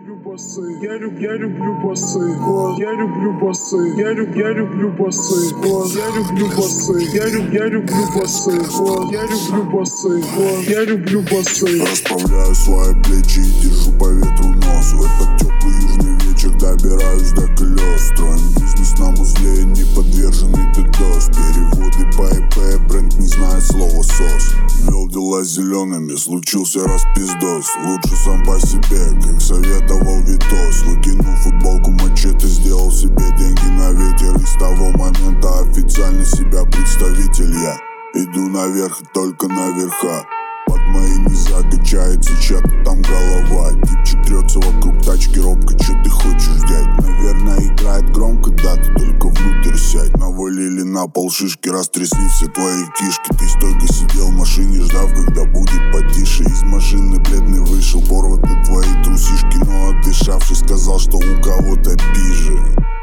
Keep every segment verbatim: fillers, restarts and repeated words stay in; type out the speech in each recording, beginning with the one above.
люблю басы, я люблю, я люблю басы, я люблю басы, я люблю, я люблю басы, я люблю басы, я люблю, я люблю басы, я люблю басы, я люблю басы. Расправляю свои плечи и держу по ветру нос. В этот теплый южный вечер добираюсь до колес. Строим бизнес на музле, не подверженный ддос. Переводы по ИП, бренд не знает слова сос. Вел дела с зелеными, случился распиздос. Лучше сам по себе, как советовал Витос. Выкинул футболку мачете, сделал себе деньги на ветер. И с того момента официально себя представитель я. Иду наверх и только наверха. Под моей не закачается чья-то там голова. Типчик трется вокруг тачки робко, чё ты хочешь, дядь? Наверное играет громко, да, ты только внутрь сядь. Навалили на пол шишки, растрясли все твои кишки. Ты стойко сидел в машине, ждав, когда будет потише. Из машины бледный вышел, порваты твои трусишки. Но отдышавшись сказал, что у кого-то пиже.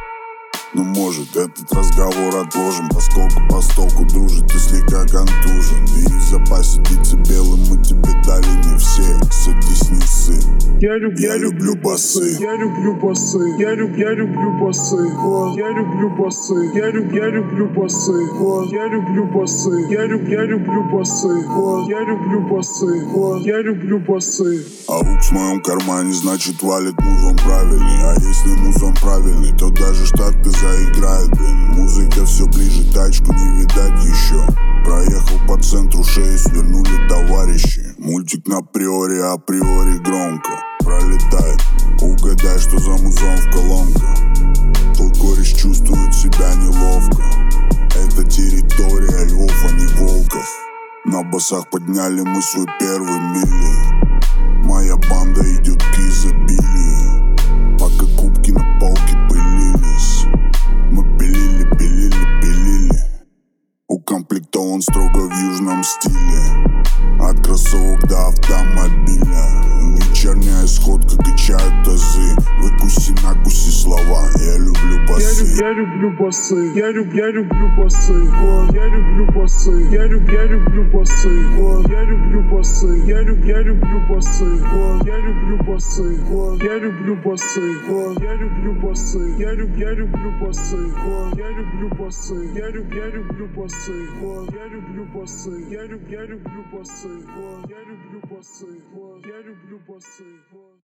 Ну может этот разговор отложим, поскольку постолку дружит, ты слегка контужен. И в запасе садиться белым мы тебе дали не все. Садись, не сы. Я люблю, Я люблю басы, я люблю басы, я люблю, я люблю басы, я люблю басы, я люблю, я люблю басы, я люблю басы, я люблю, я люблю басы, я люблю басы, я люблю басы. А лук в моем кармане, значит валит музон правильный. А если музон правильный, то даже штаты заиграет, блин. Музыка все ближе, тачку не видать еще. Проехал по центру, шею свернули товарищи. Мультик на приоре, априори громко пролетает. Угадай, что за музон в колонках. Твой кореш чувствует себя неловко. Это территория львов, а не волков. На басах подняли мы свой первый мили. Моя банда идет к изобилию. Пока кубки на полке пылились, мы пилили, пилили, пилили. Укомплектован строго в южном стиле. От кроссовок до автомобиля. Вечерняя сходка, качают тазы. Выкуси, накуси слова. Я люблю басы. Я люблю басы, я люблю, я люблю басы, я люблю басы, я люблю, я люблю басы, я люблю басы, я люблю, я люблю басы, я люблю басы, я люблю басы, я люблю басы, я люблю, я люблю басы, я люблю басы, я люблю, я люблю басы, я люблю басы, я люблю, я люблю басы, я люблю басы, я люблю басы.